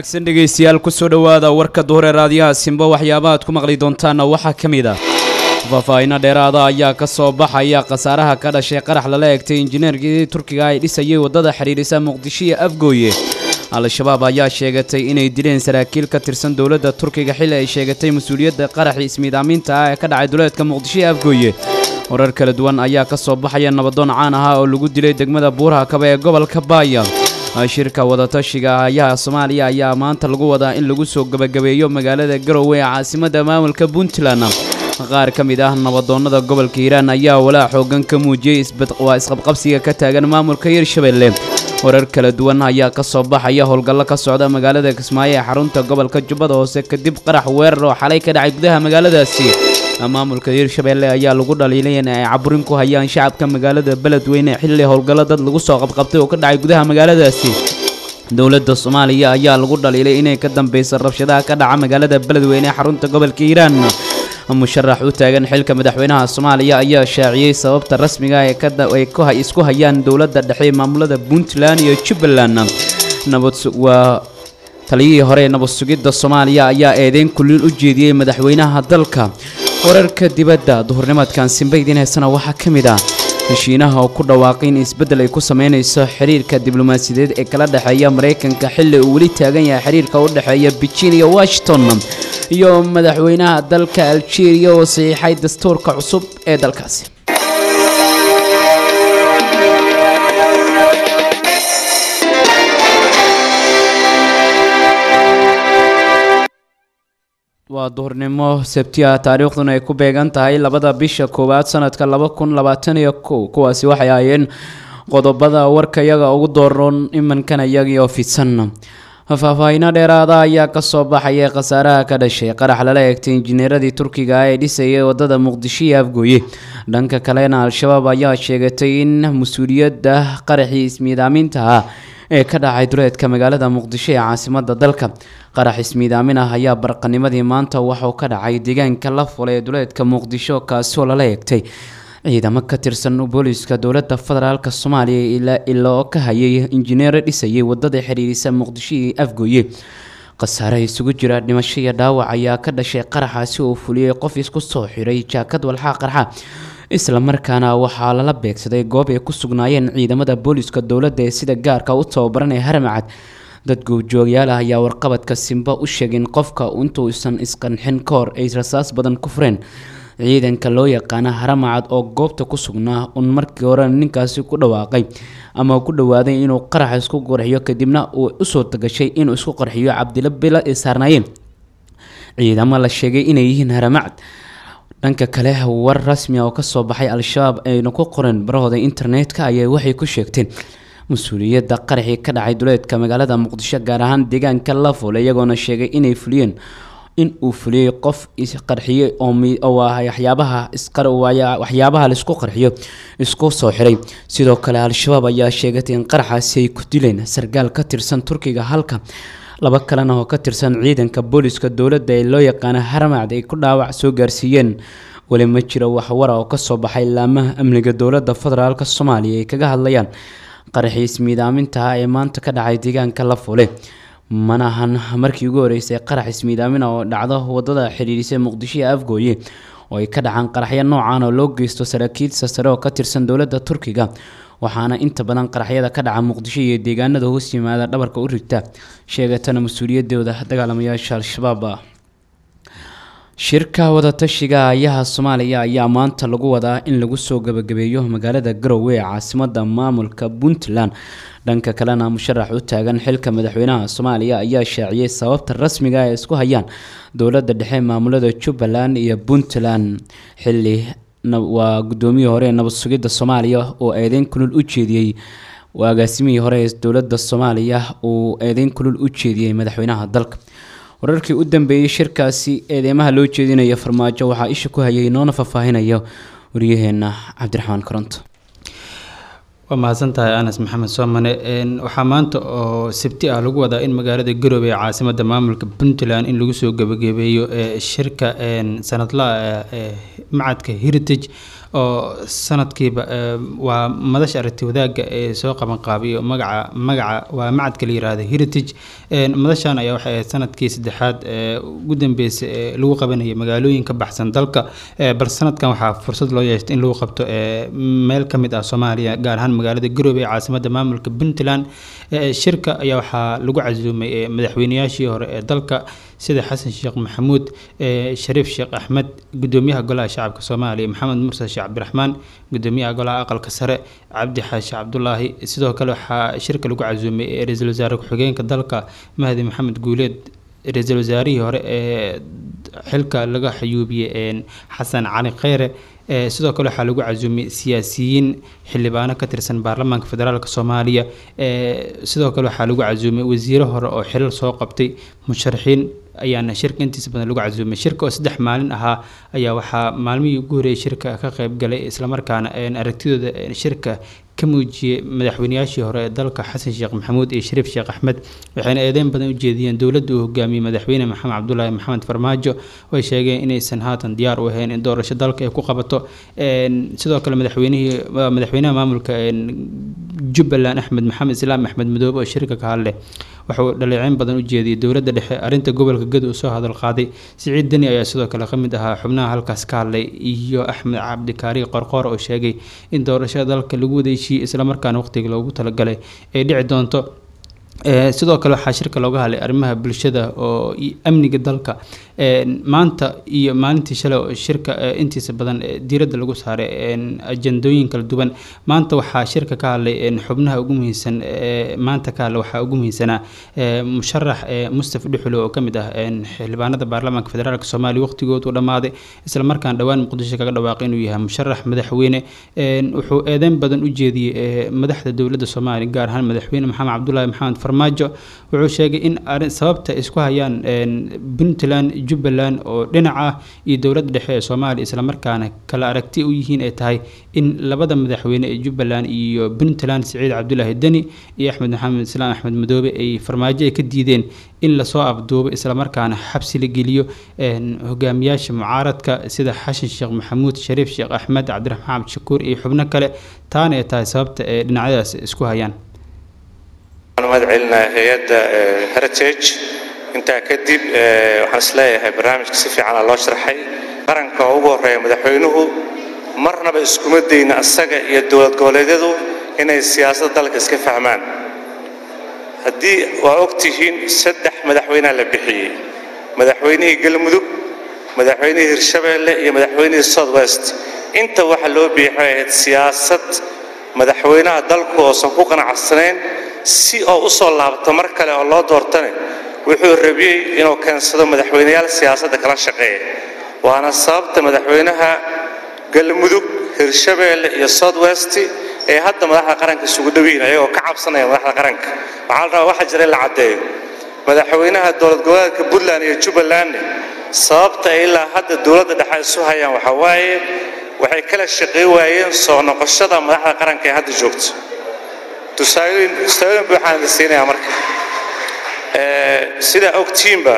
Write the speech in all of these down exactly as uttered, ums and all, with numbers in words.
wanaagsan dhageystayaal ku soo dhawaada warka duhur ee raadiyaha Simba waxyaabaha aad ku maqli doontaan waxa kamid ah faahfaahin dheeraad ah ayaa ka soo baxaya qasaaraha ka dhashay qarax lala eegtay injineerkii Turkiga ay dhisayay wadada xiriirisa Muqdisho iyo Afgooye al-shabaab ayaa sheegatay inay dileen saraakiil ka tirsan dawladda Turkiga xilli ay sheegatay mas'uuliyadda qarax ismiidaaminta ah ee ka dhacay duleedka Muqdisho iyo Afgooye warar kala duwan ayaa ka soo baxaya nabadoon caan ah oo lagu dilay degmada Buuraha Kaba ee gobolka Baaya shirka wadatashiga ayaa Soomaaliya ayaa maanta lagu wadaa in lagu soo gabagabeeyo magaalada Garowe ee caasimadda maamulka Puntland qaar ka mid ah nabadoonnada gobolka Hiiraan ayaa walaac xoogan ka muujiyay isbadqaa isqabqabsiga ka taagan maamulka Hirshabelle warar kala duwan ayaa ka soo baxaya howlgallo ka socda magaalada Kismaayo ee xarunta gobolka Jubbada Hoose kadib qarax weerar oo xalay ka dhacay gudaha magaaladaasi maamulka Hirshabelle ayaa lagu dhaliilay in ay caburin ku hayaan shacabka magaalada Beledweyne xilli howlgallo dad lagu soo qabqabtay oo ka dhacay gudaha magaaladaasi dawladda Soomaaliya ayaa lagu dhaliilay inay ka dambeysay rabshadaha ka dhaca magaalada Beledweyne ee xarunta gobolka Hiiraan musharax u taagan xilka madaxweynaha Soomaaliya ayaa shaaciyay sababta rasmiga ah ee ka ay ku isku hayaan dawladda dhexe maamulada Puntland iyo Jubbaland nabad waa taliyihii hore nabad sugidda Soomaaliya ayaa eedeyn kulul u jeediyay madaxweynaha dalka wararka dibadda duhurnimadkan Simbaydin heesana waxa kamid ah heshiinaha oo ku dhawaaqay in isbedel ay ku sameynayso xiriirka diblomaasiyadeed ee kala dhaxeeya Mareykanka xilli uu wali taagan yahay xiriirka u dhaxeeya Beijing iyo Washington iyo madaxweynaha dalka Algeria oo saxiixay dastuurka cusub ee dalkaasi waa duhurnimo Sabtiga taariikhduna ay ku beegan tahay labada bisha koowaad sanadka laba kun labaatan iyo kow kuwaasi waxay ahaayeen qodobada warka iyaga ugu dooran imankan iyaga oo fidsan faahfaahin dheeraad ah ayaa ka soo baxaya qasaaraha ka dhashay qarax lala eegtay injineeradii Turkiga ee dhisayay wadada Muqdisho iyo Afgooye dhanka kalena al-shabaab ayaa sheegatay in mas'uuliyadda qaraxii ismiidaaminta ah ee ka dhacay duleedka magaalada Muqdisho ee caasimadda dalka qarax ismiidaamin ah ayaa barqanimadii maanta waxa uu ka dhacay deegaanka la fulay ee duleedka Muqdisho kaasoo lala eegtay ciidamo ka tirsan booliska dawladda federaalka Soomaaliya ilaa ilaa ka hayay injineer dhisayay wadada xiriirisa Muqdisho iyo Afgooye qasaare isugu jira dhimasho iyo dhaawac ayaa ka dhashay qaraxaasi oo fuliyay qof isku soo xiray jaakad walxa qarxa isla markaana waxaa lala beegsaday goob ay ku sugnaayeen ciidamada booliska dawladda ee sida gaarka u tababaran ee Haramcad dad goobjoogayaal ah ayaa warqabadka Simba u sheegay in qofka intuu isan isqanxin koor ay rasaas badan ku fureen ciidanka loo yaqaan Haramcad oo goobta ku sugnaa un markii hore ninkaasi ku dhawaaqay ama ku dhawaaday inuu qarax isku qorxiyo kadibna uu u soo tagashay inuu isku qorxiyo Cabdilla Bila ee saarnaayeen ciidamo la sheegay inay yihiin Haramcad dhanka kale war rasmi ah oo ka soo baxay al-shabaab ay ku qoran barahooda internetka ayaa waxay ku sheegteen mas'uuliyadda qaraxii ka dhacay duleedka magaalada Muqdisho gaar ahaan deegaanka la fulay iyagoona sheegay inay fuliyeen in uu fuliyay qof is qarxiyay oo waxyaabaha isqar waxyaabaha la isku qarxiyo isku soo xiray sidoo kale al-shabaab ayaa sheegatay in qaraxaasi ay ku dileen sargaal ka tirsan Turkiga halka laba kalena oo ka tirsan ciidanka booliska dawladda ee loo yaqaan Haramcad ay ku dhaawac soo gaarsiiyeen wali ma jiro wax war oo ka soo baxay laamaha amniga dawladda federaalka Soomaaliya ay kaga hadlayaan qaraxii ismiidaaminta ah ee maanta ka dhacay deegaanka la fulay manahan markii ugu horeysay qarax ismiidaamin oo dhacdo wadada xiriirisa Muqdisho iyo Afgooye oo ay ka dhacaan qaraxyo noocan oo loo geysto saraakiil sare oo ka tirsan dawladda Turkiga waxaana inta badan qaraxyada ka dhaca Muqdisho iyo deegaanada hoos yimaada dhabarka u rigta sheegatana mas'uuliyadooda dagaalamayaasha al-shabaab shirka wadatashiga ayaha Soomaaliya ayaa maanta lagu wadaa in lagu soo gabagabeeyo magaalada Garowe ee caasimadda maamulka Puntland dhanka kalena musharax u taagan xilka madaxweynaha Soomaaliya ayaa shaaciyay sababta rasmiga ah ee isku hayaan dawladda dhexe maamulada Jubbaland iyo Puntland xilli waa gudoomiyihii hore nabad sugidda Soomaaliya oo eedeyn kulul u jeediyay waagaasimihii hore ee dawladda Soomaaliya oo eedeyn kulul u jeediyay madaxweynaha dalka wararkii u dambeeyay shirkaasi eedeymaha loo jeedinayo farmaajo waxaa isha ku hayay noona faahfaahinayo wariyaheena Cabdiraxmaan Koronto waa mahadsantahay Anas Maxamed Soomane waxaa maanta oo Sabti ah lagu wadaa in magaalada Garowe ee caasimadda maamulka Puntland in lagu soo gabagabeeyo shirka sanadlaha ee macadka Heritage oo sanadkiiba waa madasha aragti wadaagga ee soo qaban qaabiyo magaca magaca waa macadka la yiraahdo Heritage madashan ayaa waxay ahayd sanadkii saddexaad ee ugu dambeysay ee lagu qabanayay magaalooyin ka baxsan dalka bal sanadkan waxaa fursad loo yeeshay in lagu qabto meel ka mid ah Soomaaliya gaar ahaan magaalada Garowe ee caasimadda maamulka Puntland shirka ayaa waxaa lagu casuumay madaxweynayaashii hore ee dalka sida Xasan Sheekh Maxamuud Shariif Sheekh Axmed gudoomiyaha golaha shacabka Soomaaliya Maxamed Mursi Sheekh Cabdiraxmaan gudoomiyaha golaha aqalka sare Cabdi Xaashi Cabdullaahi sidoo kale waxaa shirka lagu casuumay ra'iisul wasaare ku-xigeenka dalka Mahdi Maxamed Guuleed ra'iisul wasaarihii hore ee xilka laga xayuubiyay Xasan Cali Khayre sidoo kale waxaa lagu casuumay siyaasiyiin xildhibaano ka tirsan baarlamaanka federaalka Soomaaliya sidoo kale waxaa lagu casuumay wasiiro hore oo xilal soo qabtay musharaxiin ayaana shirka intiisa badan lagu casuumay shirka oo saddex maalin ahaa ayaa waxaa maalmihii ugu horeeyay shirka ka qayb galay isla markaana aragtidooda shirka ka muujiyay madaxweynayaashii hore ee dalka Xasan Sheekh Maxamuud iyo Shariif Sheekh Axmed waxayna eedeyn badan u jeediyeen dawladda uu hogaamiyay madaxweyne Maxamed Cabdullaahi Maxamed Farmaajo oo sheegay inaysan haatan diyaar u ahayn in doorasho dalka ay ku qabato sidoo kale madaxweynihii madaxweynaha maamulka Jubbaland Axmed Maxamed Islaam Axmed Madoobe oo shirka ka hadlay wuxuu dhaleeceyn badan u jeediyay dawladda dhexe arinta gobolka Gadow soo hadal qaaday Siciid Dani ayaa sidoo kale kamid ahaa xubnaha halkaas ka hadlay iyo Axmed Cabdi Kaari Qorqor oo sheegay in doorashada dalka lagu wadeeyay isla markaana waqtiga loogu talagalay ay dhici doonto sidoo kale waxaa shirka looga hadlay arrimaha bulshada oo amniga dalka maanta iyo maalintii shalay oo shirka intiisa badan diiradda lagu saaray ajandooyin kala duwan maanta waxaa shirka ka hadlay xubnaha ugu muhiimsan maanta ka hadlay waxaa ugu muhiimsanaa musharax Mustafa Dhuxulo oo kamid ah xildhibaanada baarlamaanka federaalka Soomaaliya waqtigoodu dhamaaday isla markaan dhawaan Muqdisho kaga dhawaaqay inuu yahay musharax madaxweyne wuxuu eedeyn badan u jeediyay madaxda dawladda Soomaaliya gaar ahaan madaxweyne Maxamed Cabdullaahi Maxamed Farmaajo wuxuu sheegay in sababta isku hayaan Puntland Jubbaland oo dhinaca iyo dawladda dhexe ee Soomaaliya isla markaana kala aragti u yihiin ay tahay in labada madaxweyne ee Jubbaland iyo Puntland Siciid Cabdullaahi Dani iyo Axmed Maxamed Islaam Axmed Madoobe ay Farmaajo ay ka diideen in la soo afduubo isla markaana xabsi la geliyo hogaamiyaasha mucaaradka sida Xasan Sheekh Maxamuud Shariif Sheekh Axmed Cabdiraxmaan Shakuur iyo xubno kale taana ay tahay sababta ay dhinacyadaas isku hayaan مدعينا هيئة هرتيج انت كدب وحنسلاها برنامج كسيفي على الله شرحي قرن كوجو رأي مدحينه مرنا بإسكومدين السجع يدولة قوليدو هنا السياسة ضلك إسكف عمان هدي وقتهين سدح مدحوينا لبحي مدحويني قلمدو مدحويني هرشبه يا مدحويني الصاد وست انت وحلو بحياة سياسة مدحوينا ضلك وصنفوقنا عالسنين si oo u soo laabto mar kale oo loo doortay wuxuu rabiyay inuu kansado madaxweynayaal siyaasadda kala shaqeeya waana sababta madaxweynaha galmudug hirshabeelle iyo southwest ee hadda madaxda qaranka isugu dhaweeyay ayagoo ka cabsanaya madaxda qaranka waxa la rabaa waxa jiray la cadeeyo madaxweynaha dowlad goboleedka Puntland iyo Jubbaland sababta ilaa hadda dowladda dhexe isu hayaan waxa waaye waxay kala shaqeey waayeen soo noqoshada madaxda qaranka ee hadda joogto تساوين تساوين بحال السنة أمريكا سيدا أكتيمبا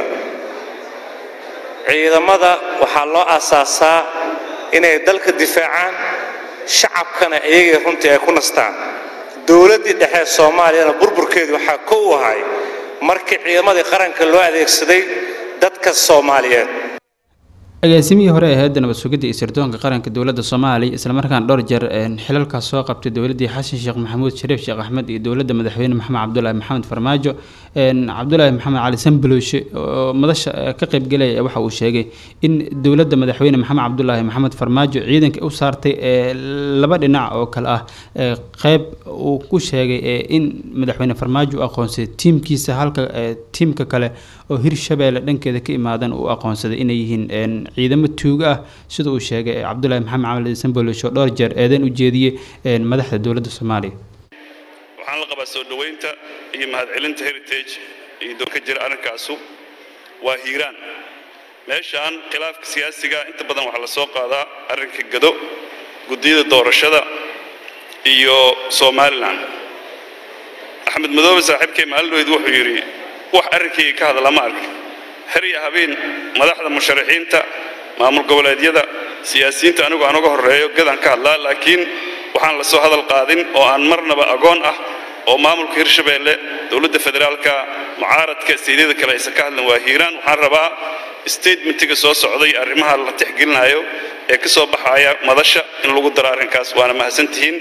عيدا ماذا وحلا أساسا إن يدلك الدفاعان شعب كان إيه هم تيكون استان دولة الدحية الصومالية أنا بربر كده وحكوها هاي مركي عيدا ماذا قرن كل واحد يكسدي دتك الصومالية agaasimihii hore ee hay'adda nabad sugidda iyo sirdoonka qaranka dawladda Soomaaliya isla markaan dhowr jeer xilalkaas soo qabtay dawladii Xasan Sheekh Maxamuud Shariif Sheekh Axmed iyo dawladda madaxweyne Maxamed Cabdullaahi Maxamed Farmaajo Cabdullaahi Maxamed Cali Sanbaloshe oo madasha ka qayb galay waxa uu sheegay in dawladda madaxweyne Maxamed Cabdullaahi Maxamed Farmaajo ciidanka u saartay laba dhinac oo kala ah qayb uu ku sheegay in madaxweyne Farmaajo aqoonsay tiimkiisa halka tiimka kale oo Hirshabeelle dhankeeda ka imaadan uu aqoonsaday inay yihiin ciidamo tuuga ah sida uu sheegay Cabdullaahi Maxamed Cali Sanbaloshe oo dhowr jeer eedan u jeediyay madaxda dawladda Soomaaliya waxaan la qabaa soo dhaweynta iyo mahadcelinta Heritage iyo doorka jira arrinkaasu waa hiiraan meeshaan khilaafka siyaasiga inta badan waxa la soo qaadaa arrinka gado gudiyada doorashada iyo Soomaaliland Axmed Madoobe saaxiibkay maalweyd wuxuu yiri wax arrinkii ka hadla ma arkin xiriya habeen madaxda musharaxiinta maamul goboleedyada siyaasiyiinta anigu aan uga horeeyo gadan ka hadlaa laakiin waxaan la soo hadal qaadin oo aan marnaba agoon ah oo maamulka Hirshabeelle dawladda federaalka mucaaradka sideeda kale ay ka hadlan waa Hiiraan waxaan rabaa statementiga soo socday arrimaha la tixgelinayo ee ka soo baxaya madasha in lagu daro arrinkaas waana mahadsantihiin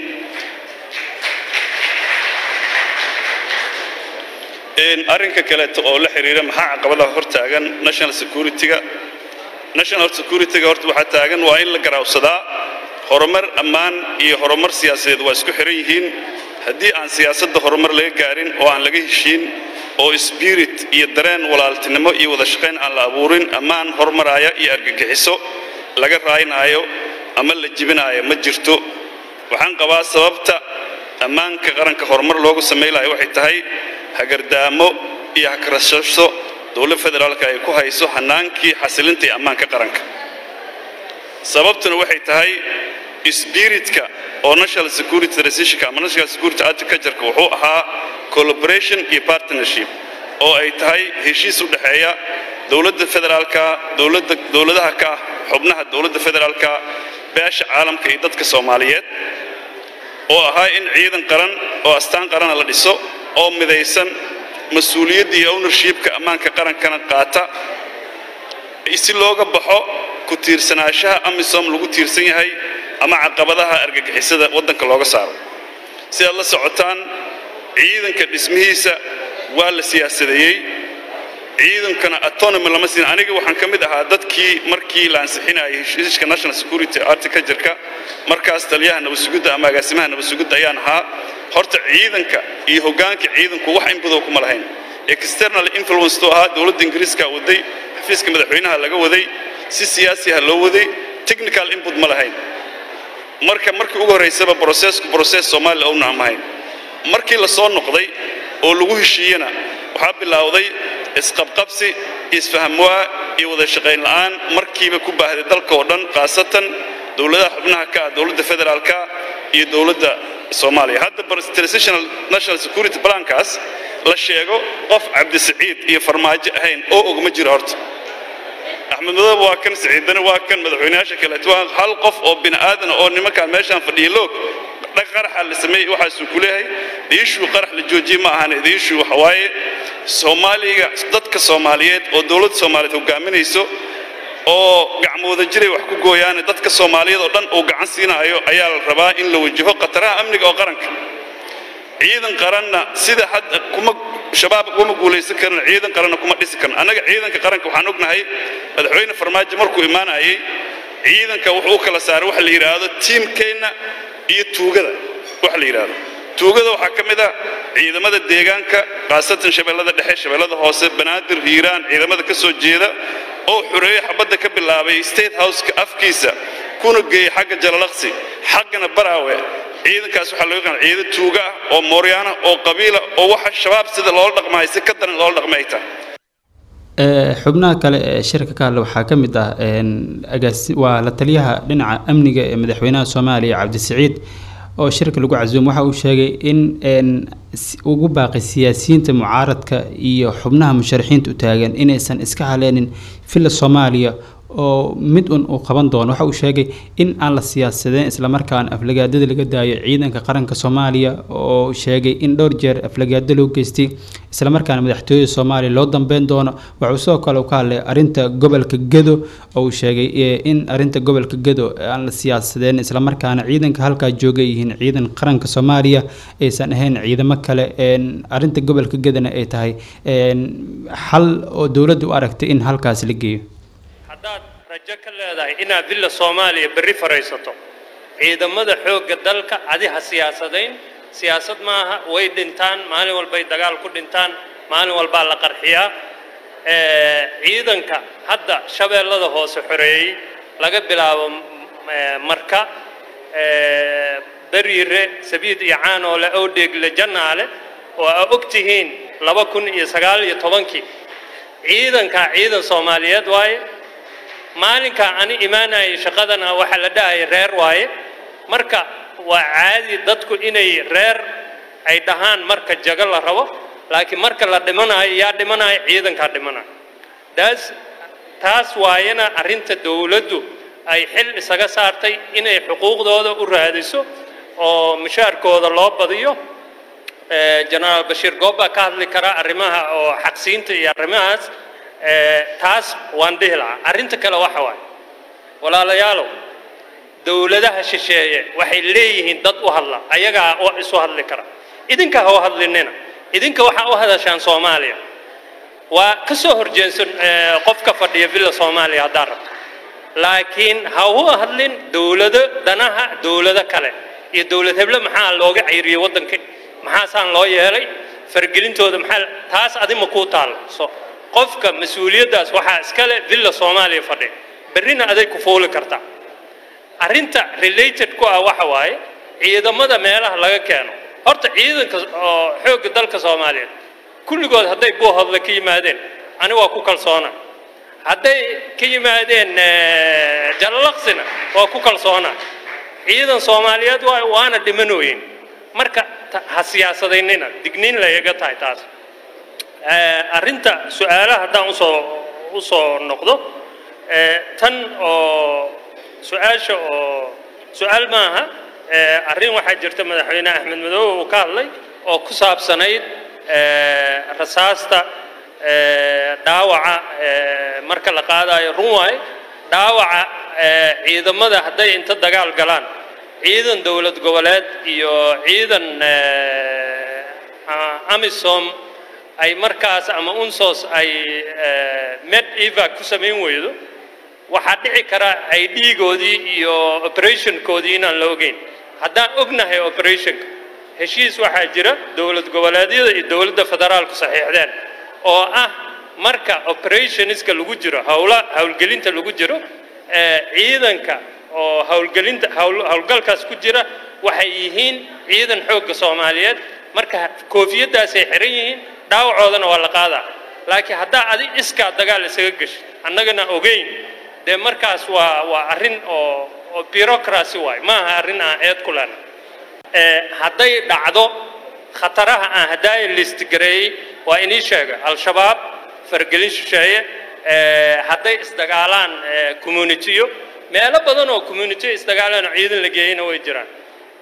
in arrinka kale oo la xiriira maxaa caqabadaha hortaagan national security-ga national security-ga horta waxa taagan waa in la garaawsadaa horumar ammaan iyo horumar siyaasadeed waa isku xiran yihiin haddii aan siyaasadda horumar laga gaarin oo aan laga heshiin oo spirit iyo dareen walaaltinimo iyo wada shaqayn aan la abuurin ammaan horumaraya iyo argagixiso laga raaynayo ama la jibinayo ma jirto waxaan qabaa sababta ammaanka qaranka horumar loogu sameeyay waxay tahay hagardaamo iyo hakarasho dawladda federaalka ay ku hayso hanaankii xasilinta ammaanka qaranka sababtuna waxay tahay spiritka oo national security decision ama national security architecture-ka wuxuu ahaa collaboration iyo partnership oo ay tahay heshiis u dhaxeeya dawladda federaalka dawladda dawladaha ka xubnaha dawladda federaalka beesha caalamka iyo dadka Soomaaliyeed oo ahaa in ciidan qaran oo astaan qaran la dhiso oo midaysan mas'uuliyadda iyo ownership-ka ammaanka qarankana qaata si looga baxo ku tiirsanaanshaha amisom lagu tiirsan yahay ama caqabadaha argagixisada wadanka looga saaro si aad la socotaan ciidanka dhismihiisa waa la siyaasadeeyay ciidankana autonomy lama siin aniga waxaan ka mid ahaa dadkii markii la ansixinayay heshiiska national security architecture-ka markaas taliyaha nabadgudda ama agaasimaha nabadgudda ayaan ahaa horta ciidanka iyo hoggaanka ciidanku wax in badan kuma lahayn external influence to ahaa dawladda Ingiriiska waday xafiiska madaxweynaha laga waday si siyaasi ah loo waday technical input ma lahayn marka markii ugu horeysay process process Soomaaliya oo naamahayn markii la soo noqday oo lagu heshiiyana waxa bilowday isqabqabsi isfahamwaa iyo wada shaqayn la'aan markiiba ku baahday dalka oo dhan qaasatan dawladaha xubnaha ka dawladda federaalka iyo dawladda Soomaaliya hadda transitional national security plan-kaas la sheego qof Cabdi Saciid iyo farmaajo ahayn oo og ma jiro horta Axmed Madoobe waa kan Saciidana waa kan madaxweynaha kale waa hal qof oo bin aadan oo nimanka meeshan fadhiyo loog dhaqaraxa la sameeyay waxa uu ku leeyahay issue qarax la joojiyo ma ahan issue waxa waaye Soomaaliga dadka Soomaaliyeed oo dawladda Soomaaliyeed hogaaminayso oo gacmooda jiray wax ku gooyaan dadka Soomaaliyeed oo dhan oo gacan siinayo ayaa la rabaa in la wajaho qataraha amniga oo qaranka ciidan qaranna sida hadda kuma shabaab kuma guuleysan karna ciidan qaranna kuma dhisi karna anaga ciidanka qaranka waxaan ognahay madaxweyne farmaajo markuu imaanayay ciidanka wuxuu kala saaray wax la yiraahdo teamkeena iyo tuugada wax la yiraahdo tuugada waxa kamid ah ciidamada deegaanka qaasatan shabeellada dhexe shabeellada hoose banaadir hiiraan ciidamada ka soo jeeda oo xureeyay xabada ka bilaabay state house-ka afkiisa kuna geeyay xagga jalalaqsi xaggana baraawe ciidankaas waxa loo yaqaan ciidan tuuga oo mooryaana oo qabiila oo waxa shabaab sida loo dhaqmay si ka daran loo dhaqmayta ee xubnaha kale ee shirka ka hadla waxa kamid ah een agaasi waa la taliyaha dhinaca amniga ee madaxweynaha Soomaaliya Cabdi Saciid oo shirka lagu casuum waxa uu sheegay in een ugu baaqi siyaasiyiinta mucaaradka iyo xubnaha musharaxiinta u taagan inaysan iska haleenin fil Soomaaliya oo mid un uu qaban doono waxa uu sheegay in aan la siyaasadeen isla markaana aflagaadada laga daayo ciidanka qaranka Soomaaliya oo sheegay in dhowr jeer aflagaado loo geystay isla markaana madaxtooyada Soomaaliya loo dambeyn doono waxa uu soo kale ka hadlay arinta gobolka Gedo oo uu sheegay in arinta gobolka Gedo aan la siyaasadeen isla markaana ciidanka halka joogay yihiin ciidan qaranka Soomaaliya aysan ahayn ciidamo kale een arinta gobolka Gedona ay tahay een xal oo dawladdu u aragtay in halkaas la geeyo haddaad rajo ka leedahay inaad dilla Soomaaliya berri faraysato ciidamada xoogga dalka adiga siyaasadayn siyaasad maaha way dhintaan maalin walba ay dagaal ku dhintaan maalin walba la qarxiyaa ee ciidanka hadda shabeellada hoose xoreeyay laga bilaabo marka ee bariire sabiid iyo caanoole oo dheegle jannaale oo ogtihiin laba kun iyo sagaal iyo tobankii ciidanka ciidan Soomaaliyeed waaye maalinka ani imaanay shaqadana waxa la dhahay reer waaye marka waa caadi dadku inay reer ay dhahaan marka jaga la rabo laakiin marka la dhimanayo yaa dhimanayo ciidanka dhimanayo taas taas waayana arinta dawladdu ay xil isaga saartay inay xuquuqdooda u raadiso oo mushaarkooda loo badiyo General Bashir Gooba ka hadli kara arrimaha oo xaqsiinta iyo arrimahaas taas waan dhihi lahaa arrinta kale waxa waay walaalayaal dawladaha shisheeye waxay leeyihiin dad u hadla ayaga oo isu hadli kara idinka ha u hadlinina idinka waxa u hadashaan Soomaaliya waa ka soo horjeesan qofka fadhiya villa Soomaaliya hadda rabto laakiin ha u hadlin dawlada danaha dawlada kale iyo dawlad hebla maxaa looga ciiriyay wadanka maxaa saan loo yeelay fargelintooda maxaa taas adima ku taal so qofka mas'uuliyadaas waxa iska leh villa Soomaaliya fadhiya barina aday ku fooli karta arrinta related ku ah waxa waaye ciidamada meelaha laga keeno horta ciidanka oo xoog dalka Soomaaliya kulligood haday buu hadla ka yimaadeen ani waa ku kalsoona haday ka yimaadeen jalaqsina waa ku kalsoona ciidan Soomaaliyeed waa waana dhimanooyin marka ha siyaasadeynina digniin la yaga tahay taas arrinta su'aalaha hadaan u soo u soo noqdo tan oo su'aasha oo su'aal maaha arrin waxa jirta madaxweyne Axmed Madow oo ka hadlay oo ku saabsanayd rasaasta dhaawaca marka la qaadayo runway dhaawaca ciidamada haday inta dagaal galaan ciidan dawlad goboleed iyo ciidan amisom ay markaas ama unsos ay med eva ku sameyn weydo waxa dhici kara ay dhiigoodii iyo operation koodii inaan la ogeyn haddaan ognahay operation heshiis waxa jira dawlad goboleedyada iyo dawladda federaalku saxiixdeen oo ah marka operationska lagu jiro hawla hawlgelinta lagu jiro ciidanka oo hawlgelinta hawlgalkaas ku jira waxay yihiin ciidan xoog Soomaaliyeed marka koofiyadaas ay xiran yihiin dhaawacoodana waa la qaadaa laakiin hadda adi iska dagaal isaga gashay annagana ogeyn de markaas waa waa arrin oo oo bureaucracy waay ma aha arrin aan eed ku lana ee haday dhacdo khataraha aan haday list gareey waa inii sheega al-shabaab fargelin shisheeye ee haday isdagaalaan community-yo meelo badan oo community isdagaalaan ciidan la geeyna way jiraan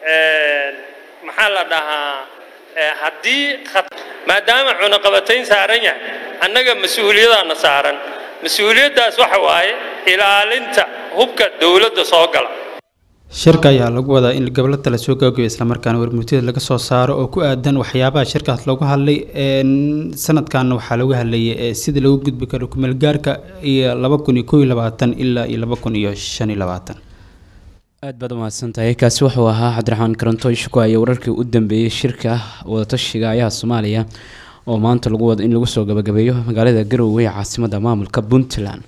ee maxaa la dhahaa haddii maadaama cunaqabatayn saaran yahay annaga mas'uuliyadana saaran mas'uuliyadaas waxa waaye ilaalinta hubka dawladda soo gala shirka ayaa lagu wadaa in gobolada la soo gaabiyo isla markaana warmutida laga soo saaro oo ku aadan waxyaabaha shirkaas lagu hadlay een sanadkan waxa lagu hadlayay sida lagu gudbi karo kumeel gaarka iyo laba kun iyo kow iyo labaatan ilaa iyo laba kun iyo shan iyo labaatan aad baad u mahadsantahay kaasi wuxuu ahaa Cabdiraxmaan Karanto isku ay wararkii u dambeeyay shirka wada tashiga ayaa Soomaaliya oo maanta lagu wada in lagu soo gabagabeeyo magaalada Garowe ee caasimadda maamulka Puntland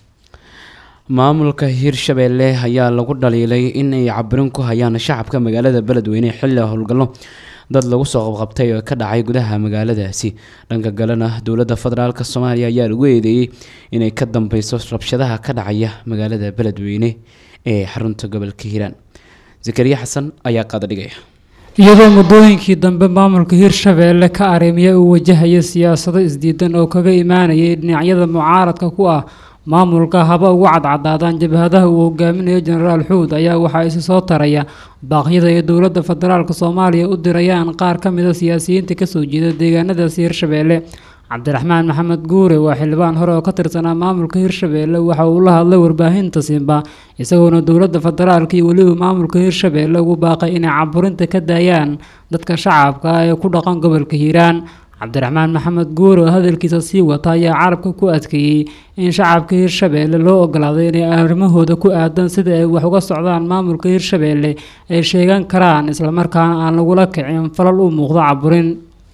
maamulka Hirshabelle ayaa lagu dhaliilay in ay cabirin ku hayaan shacabka magaalada Beledweyne xilli howlgallo dad lagu soo qabqabtay oo ka dhacay gudaha magaaladaasi dhanka galana dawladda federaalka Soomaaliya ayaa lagu eedeeyay inay ka dambayso rabshadaha ka dhacaya magaalada Beledweyne ee xarunta gobolka Hiiraan Zakariya Xasan ayaa qaad dhigay iyadoo muddooyinkii dambe maamulka Hirshabelle ka areemiyay uu wajahaya siyaasado isdiidan oo kaga imaanayay dhinacyada mucaaradka ku ah maamulka haba ugu cadcadaadaan jabhadaha uu hogaaminayo General Xuud ayaa waxa ay soo taraya baaqyada ee dawladda federaalka Soomaaliya u dirayaan qaar ka mid ah siyaasiyiinta ka soo jeeda deegaanada Hirshabelle Cabdiraxmaan Maxamed Guure waa xildhibaan hore oo ka tirsanaa maamulka Hirshabelle waxa uu la hadlay warbaahinta Simba isagoona dawladda federaalka iyo waliba maamulka Hirshabelle ugu baaqay inay caburinta ka daayaan dadka shacabka ee ku dhaqan gobolka Hiiraan Cabdiraxmaan Maxamed Guure oo hadalkiisa sii wata ayaa carabka ku adkeeyay in shacabka Hirshabelle loo ogolaaday inay arrimahooda ku aadan sida ay wax uga socdaan maamulka Hirshabelle ay sheegan karaan isla markaana aan lagu la kicin falal u muuqda caburin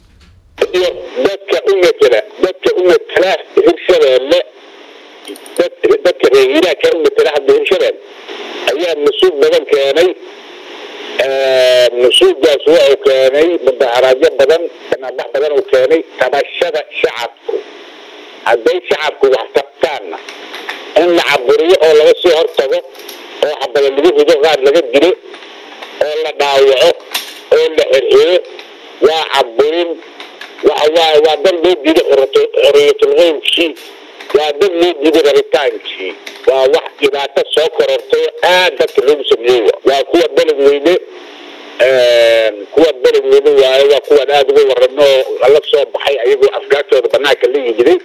dadka u metela dadka u metela Hirshabelle dadka reeyiraa ka u metela hadda Hirshabelle ayaa mas'uul badan keenay mas'uulkaas waa uu keenay mudaharaadyo badan wax badan uu keenay tabashada shacabku hadday shacabku wax qabtaanna in la caburiyo oo laga soo hortago oo xabada lagu rido qaar laga dilo oo la dhaawaco oo la xirxiyo waa caburin waa waa dan loo diiday xorriyatul qowlkii waa dad loo diiday rabitaankii waa wax dhibaato soo korortay aad dadka loogu sameeyey waa kuwa beledweyne kuwa beledweyne waaye waa kuwan aada uga warrabno la soo baxay ayagoo afgaartooda banaanka la yijiday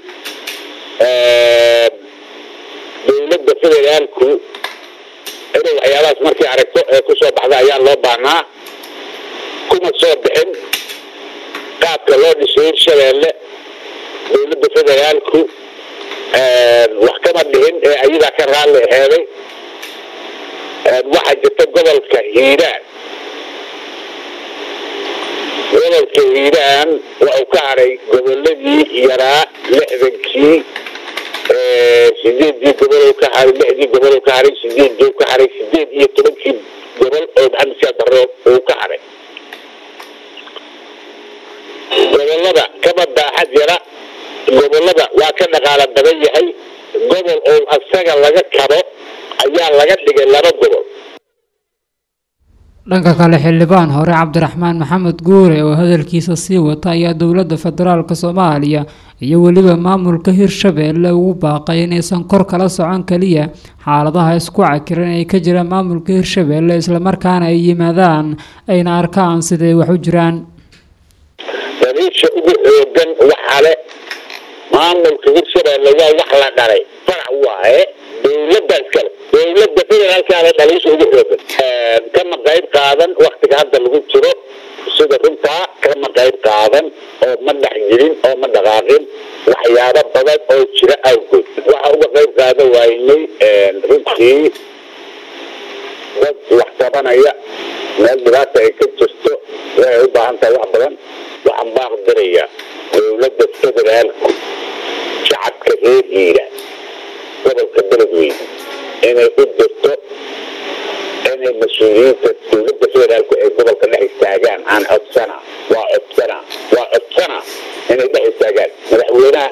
dowladda federaalku inay waxyaabahaas markay aragto ee kusoo baxda ayaa loo baahnaa kuma soo bixin qaabka loo dhisay shabeelle dowladda federaalku wax kama dhihin ee ayadaa ka raalli aheeday waxaa jirta gobolka hiiraan gobolka hiiraan wuxuu ka haray goboladii yaraa lixdankii sideedii gobol ka haray lixdii gobol ka haray sideedii ka haray sideed iyo tobankii gobol oo maxamed siyaad barre uu ka haray gobolada kama baaxad yara gobolada waa ka dhaqaala badan yahay gobol oo asaga laga kabo ayaa laga dhigay laba gobol dhanka kale xildhibaan hore cabdiraxmaan maxamed guure oo hadalkiisa sii wata ayaa dowladda federaalka soomaaliya iyo weliba maamulka hirshabeelle ugu baaqay inaysan kor kala socon kaliya xaaladaha isku cakiran ay ka jiraan maamulka hirshabeelle islamarkaana ay yimaadaan ayna arkaan siday wax u jiraan daliisha ugu xoogan waxaa le maamulka hirshabeelle waa wax la dhalay farac waaye dowladdaas kale dowladda federaalka la dhaliisha ugu xoogan kama qayb qaadan waktiga hadda lagu jiro sida runtaa kama qayb qaadan oo ma dhex jirin oo ma dhaqaaqin waxyaabo badan oo jira awgood waxa uga qayb qaadan waynay runtii dad wax tabanaya meel dhibaata ay ka jirto waxay u baahan tahay wax badan waxaan baaqdiraya dowladda federaalku shacabka reer hiiraan gobolka beledweyne inay u dirto inay mas-uuliyiinta dowladda federaalku ay gobolka dhex istaagaan aan codsana waa codsana waa codsana inay dhex istaagaan madaxweynaha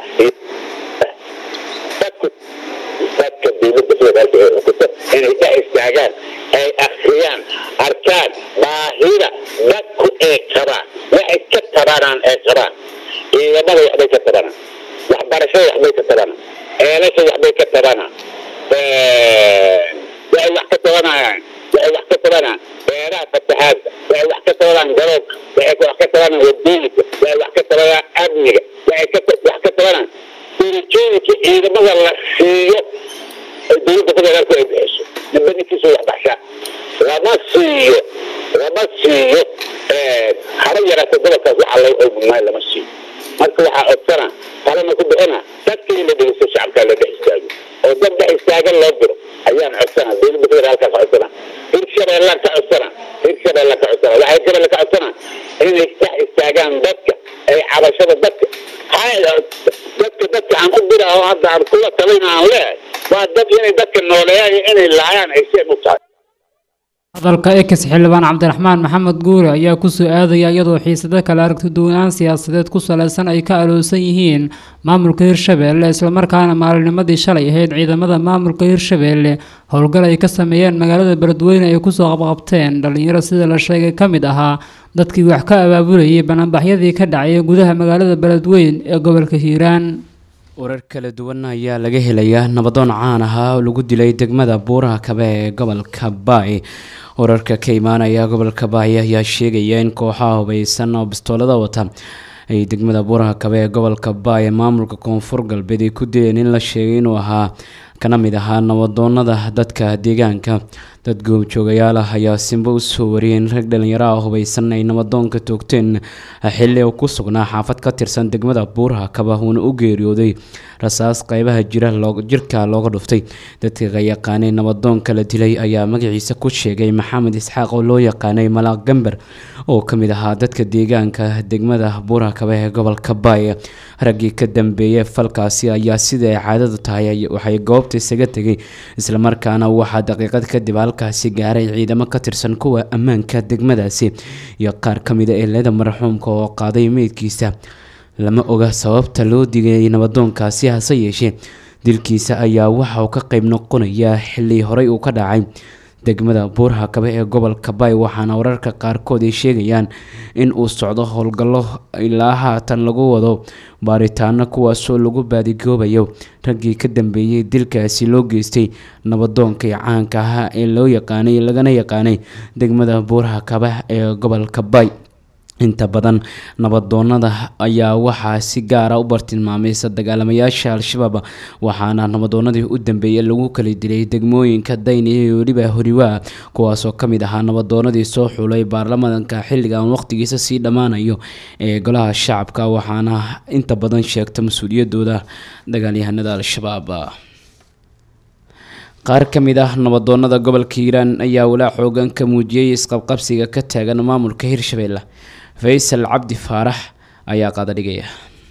dadka dowladda federaalku ay xukunto inay dhex istaagaan ay akhriyaan arkaan baahida dadku ay qabaan waxay ka tabanaan ay qabaan ciidamada waxbay ka tabanaan waxbarashada waxbay ka tabanaan eelasha waxbay ka tabanaan waxay wax ka tabanayaan waxay wax ka tabanaan beeraha fatahaadda waxay wax ka tabanaan garoobka waxay wax ka tabanaan wadooyinka waxay wax ka tabanaan amniga waxay wax ka tabanaan ujeedinka ciidamada la siiyo dowladda federaalku ay bixiso ninba ninkiisa wax baxshaa lama siiyo lama siiyo haba yaraata gobolkaas waxaa laga ogmaay lama siiyo marka waxaa codsana talana ku bixina dadka in la dhegeysto shacabkaa la dhex istaago oo dad dhex istaagan loo diro ayaan codsana dowladda federaalka ka codsana hirshabeellaan ka codsana hirshabeellaan ka codsana waxay gabale ka codsana inay dhex istaagaan dadka ay cabashada dadka dadka dadka aan u dira oo hadda aan kula talina aan leehay waa dad inay dadka nooleeyaan iyo inay laayaan ay seen u tahay hadalka ex xildhibaan cabdiraxmaan maxamed guure ayaa kusoo aadaya iyadoo xiisado kale aragti duwanaan siyaasadeed ku saleysan ay ka aloosan yihiin maamulka hirshabeelle islamarkaana maalinimadii shalay ahayd ciidamada maamulka hirshabeelle howlgal ay ka sameeyeen magaalada beledweyne ay kusoo qabqabteen dhalinyaro sida la sheegay ka mid ahaa dadkii wax ka abaabulayay banaanbaxyadii ka dhacay gudaha magaalada beledweyne ee gobolka hiiraan warar kala duwan ayaa laga helayaa nabadoon caan ahaa oo lagu dilay degmada buuraha kabe ee gobolka baay wararka ka imaanaya gobolka baay ayaa sheegaya in kooxaha hubeysan oo bistoolada wata ay degmada buuraha kabe ee gobolka baay ee maamulka koonfur galbeed ay ku dileen in la sheegay inuu ahaa kana mid ahaa nabadoonada dadka deegaanka dad goobjoogayaal ah ayaa simbo usoo wariyay in rag dhalinyaro ah hubeysan ay nabadoonka toogteen xilli uu ku sugnaa xaafad ka tirsan degmada buuraha kaba uuna u geeriyooday rasaas qaybaha jira jirka looga dhuftay dadka yaqaanay nabadoonka la dilay ayaa magaciisa ku sheegay maxamed isxaaq oo loo yaqaanay malaaq gambar oo ka mid ahaa dadka deegaanka degmada buuraha kaba ee gobolka baay raggii ka dambeeyay falkaasi ayaa sida ay caadadu tahay waxay goobta isaga tegay islamarkaana waxaa daqiiqad kadib halkaasi gaaray ciidamo ka tirsan kuwa ammaanka degmadaasi iyo qaar ka mid ah eelada marxuumka oo qaaday meydkiisa lama oga sababta loo digay nabadoonkaasi hase yeeshee dilkiisa ayaa waxa uu ka qayb noqonayaa xilli horey uu ka dhacay degmada Buur-Hakabe ee gobolka Bay waxaana wararka qaarkood ay sheegayaan in uu socdo howlgallo ilaa haatan lagu wado baaritaano kuwaasoo lagu baadigoobayo raggii ka dambeeyay dilkaasi loo geystay nabadoonkii caanka ahaa ee loo yaqaanay lagana yaqaanay degmada Buur-Hakabe ee gobolka Bay. inta badan nabadoonada ayaa waxaa si gaar ah u bartilmaamaysa dagaalamayaasha Al-Shabaab waxaana nabadoonadii u dambeeyay lagu kala dilay degmooyinka Dayni iyo weliba Horiwa kuwaasoo kamid ahaa nabadoonadii soo xulay baarlamaanka xilligan waqtigiisa sii dhamaanayo ee golaha shacabka waxaana inta badan sheegta mas'uuliyadooda dagaalyahanada Al-Shabaab. qaar kamid ah nabadoonada gobolka Hiiraan ayaa walaac xoogan ka muujiyay isqabqabsiga ka taagan maamulka Hirshabeelle. Faysal Cabdi Faarax ayaa qadadhigaya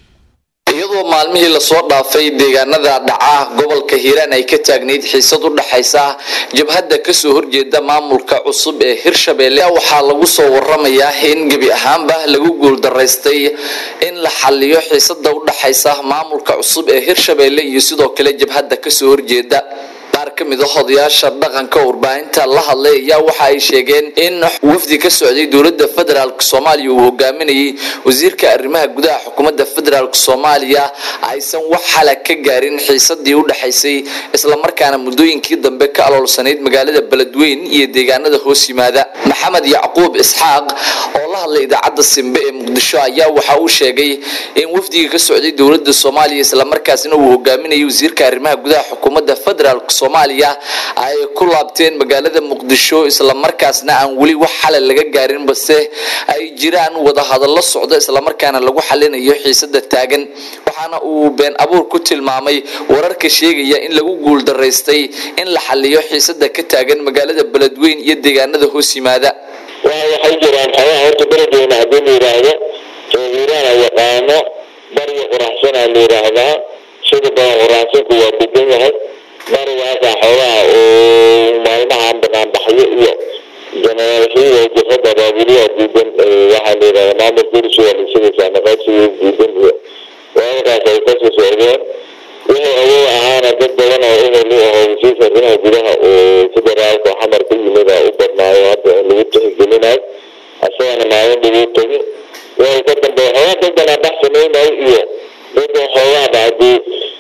iyadoo maalmihii la soo dhaafay deegaanada dhaca gobolka Hiiraan ay ka taagneyd xiisad u dhaxaysa jabhadda ka soo horjeeda maamulka cusub ee Hirshabeelle waxaa lagu soo waramayaa in gabi ahaanba lagu guul daraystay in la xalliyo xiisadda u dhaxaysa maamulka cusub ee Hirshabeelle iyo sidoo kale jabhadda ka soo horjeeda. qaar ka mid ah odayaasha dhaqanka warbaahinta la hadlay ayaa waxa ay sheegeen in wafdi ka socday dowladda federaalka Soomaaliya uu hogaaminayay wasiirka arrimaha gudaha xukuumadda federaalka Soomaaliya aysan wax xal ka gaarin xiisadii u dhaxaysay isla markaana muddooyinkii dambe ka aloolsanayd magaalada Beledweyne iyo deegaanada hoos yimaada. Maxamed Yacquub Isxaaq oo la hadlay idaacadda Simbe ee Muqdisho ayaa waxa uu sheegay in wafdiga ka socday dowladda Soomaaliya isla markaasna uu hogaaminayay wasiirka arrimaha gudaha xukuumadda federaalka Soomaaliya ay ku laabteen magaalada Muqdisho isla markaasna aan wali wax xal laga gaarin balse ay jiraan wada hadallo socda isla markaana lagu xalinayo xiisadda taagan. waxaana uu been abuur ku tilmaamay wararka sheegaya in lagu guul daraystay in la xaliyo xiisadda ka taagan magaalada Beledweyne iyo deegaanada hoos yimaada. waxay jiraan xayaa horta Beledweyne hadii la yiraahdo Hiiraan ay yaqaano bariga quraxsan ay yiraahdaa sida baa quraxsanku waa degan yahay bariga xawaa oo maalmahan banaan baxyo iyo janaaxiyo jihada baaburiya diidan waxa la yiraahdaa maamul guriso waa sida sanaqaadsi diidan iyo waxa ay ka soo socdeen wixii ay ahaana dad badan oo inay leeyahay siyaasadaha gudaha oo federaalka xamar ku yimid u badnaayo hadda lagu tixgelinayo asagana maalin lagu tagay way ka dambeeyay dad badan baxsanayay iyo dad xoogaa baadi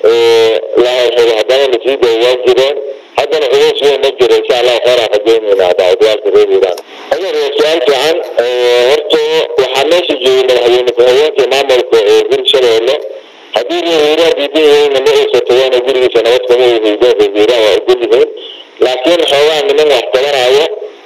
ee la helo hadana natiijo waa jireen hadana culays weyn ma jiro insha Allah khayr ah qadeynayna daawadayaasha reerayaan ayay raasaan fiican horto waxa meesha joogay madaxweynaha maamulka ee Hirshabeelle hadii Hiiraan diideen ma aysan tagaan guriga nabad kama yihiin Hiiraan waa gudbeen laakiin xoogaa niman wax tabanaayo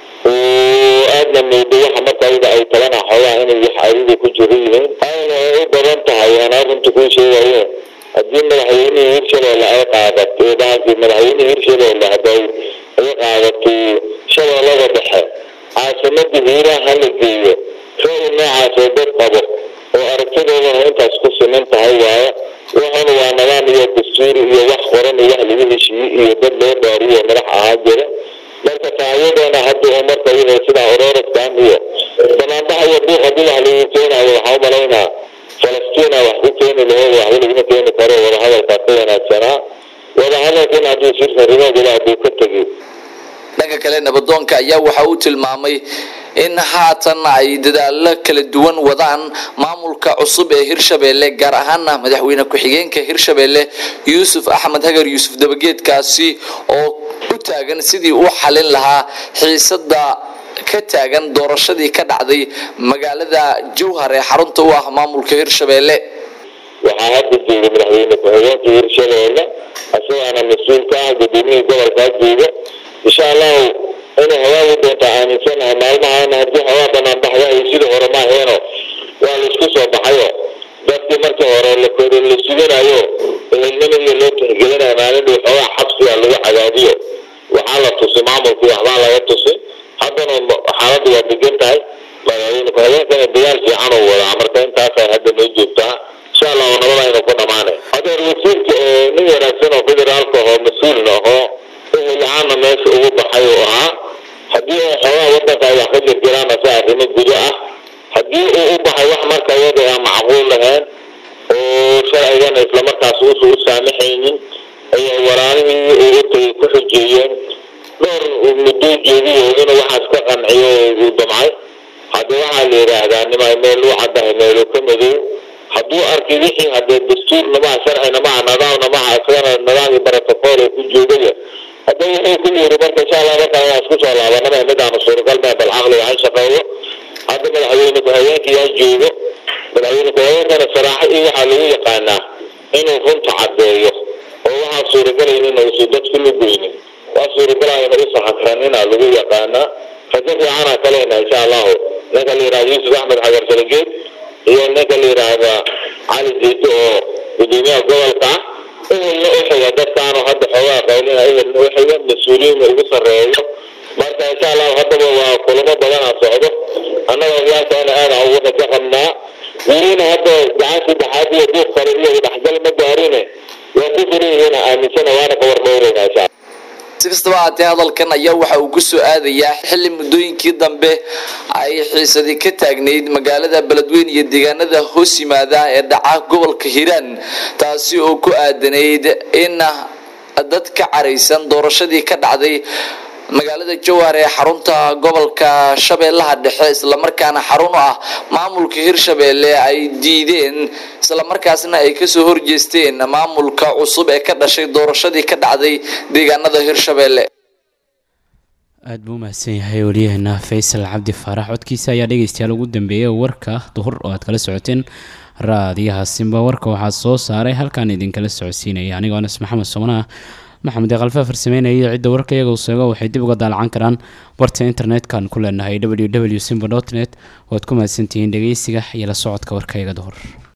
oo aadna meedo waxa markaa ay tabana xoogaa inay wax aydu ku jireen ayna u badan tahay ana runtu ku sheegayo hadii madaxweynaha Hirshabeelle ay qaadato baaqi madaxweynaha Hirshabeelle haday ay qaadato shabeellada dhexe caasimada Hiiraan hal geeyo soo noocaas dad qabo oo aragtidooda intaas ku siman tahay waa waxaan waa nidaam iyo dastuur iyo wax qoran iyo wax lagu heshiiyay iyo dad loo dhaariyo madax ahaan jira marka taayadana hadda oo marka ay sida ururkan iyo dhammaantahay buuq hadii wax lagu keenayo waxa malaynaa Falastiin wax ku keenay loo wax lagu keenay karo wada hadalka keenayana wada hadalkan hadii si fariido ila uu ka tagay. dhanka kale nabadoonka ayaa waxa uu tilmaamay in haatan ay dadaalo kala duwan wadaan maamulka cusub ee Hirshabeelle gaar ahaan madaxweyne ku-xigeenka Hirshabeelle Yuusuf Axmed Hagar Yuusuf Dabageedkaasi oo u taagan sidii uu xalin lahaa xiisadda ka taagan doorashadii ka dhacday magaalada Jowhar ee xarunta u ah maamulka Hirshabeelle. waxa hadda jooga madaxweyne ku-xigeenka Hirshabeelle asagana mas'uul ka ah gudoomiyaha gobolka jooga insha Allah أنا هواي بنت عن سنة معلومة أنا هدي هوا بنا بحياة يصير ورا ما هنا والسكوت وبحياة بس مرة ورا اللي كل اللي سجن أيوه اللي من اللي تجينا أنا عندي هوا حبسي على الحجاجية وحالة تصميم في حالة يتصل حتى حالة وبجنت هاي ما يعني كهذا كان بيان في عنو ولا عمرتين تاسع هذا نجيبتها إن شاء الله ونبغى نكون معنا هذا الوسيل من يرسلنا فيدرالك هو مسؤولنا هو اللي عنا ناس هو بحياة haddii xawaa wadanka ay wax ka jiraan masaafo gudo ah haddii uu baxay wax marka wada aan macquul lahayn oo sharcigan isla markaas uu soo saamaxaynin ay waraanihii uu ku xujiyeen dhowr muddo jeediyoodana waxaas ka qanciyo uu damcay hadda waxaa la yidhaahdaa nima meel u caddahay meelo ka madow hadduu arkay wixii haddee dastuurna maha sharcina maha nidaamna maha asagana nidaamii brotocool oo ku joogaya hadda wuxuu ku yiri marka insha allah markaa waa isku soo laabanana midaanu suuragal mee bal caqli waxaan shaqeeyo hadda madaxweyne ku-haweenkii yaa joogo madaxweyne ku-haweenkana saraaxo iyo waxaa lagu yaqaanaa inuu runta caddeeyo oo waxaa suuragelaynin uusan dadku la goynin waa suuragalayna usan hakranina lagu yaqaanaa rajo fiicana kalena insha allahu ninka la yidhahda yuusuf axmed xagar salageed iyo ninka la yidhaahda cali jiito oo gudoomiyaha gobolka ah ehelna u xiga dadkaanu hadda xoogaa qaylina ehelna u xiga mas-uuliyiinna ugu sarreeyo marka insha allahu haddaba waa kulamo badanaa socdo annaga ogaankaana aada ugu rajo qabnaa welina hadda gacan saddexaad iyo duuq kale iyo dhexgal ma gaarine waa ku furan yihiina aaminsana waana ka war dhowrayna insha si kastaba haatee hadalkan ayaa waxa uu ku soo aadayaa xilli muddooyinkii dambe ay xiisadii ka taagnayd magaalada beledweyne iyo deegaanada hoos yimaada ee dhaca gobolka hiiraan taasi oo ku aadanayd in dad ka caraysan doorashadii ka dhacday magaalada jowhar ee xarunta gobolka shabeellaha dhexe isla markaana xarun u ah maamulka hirshabeelle ay diideen isla markaasna ay ka soo horjeesteen maamulka cusub ee ka dhashay doorashadii ka dhacday deegaanada hirshabeelle aad buu mahadsan yahay waliyaheena faysal cabdi faarax codkiisa ayaa dhegeystayaal ugu dambeeyay warka duhur oo aad kala socoteen raadiyaha simba warka waxaa soo saaray halkaan idinkala socodsiinaya anigoo anas maxamed soomanaha maxamed qalfa farsameynaya cidda warka iyaga uu sheego waxay dib uga daalacan karaan barta internet-kan ku leenahay w w w simba dot net waad ku mahadsantihiin dhegeysiga iyo la socodka warka iyaga duhur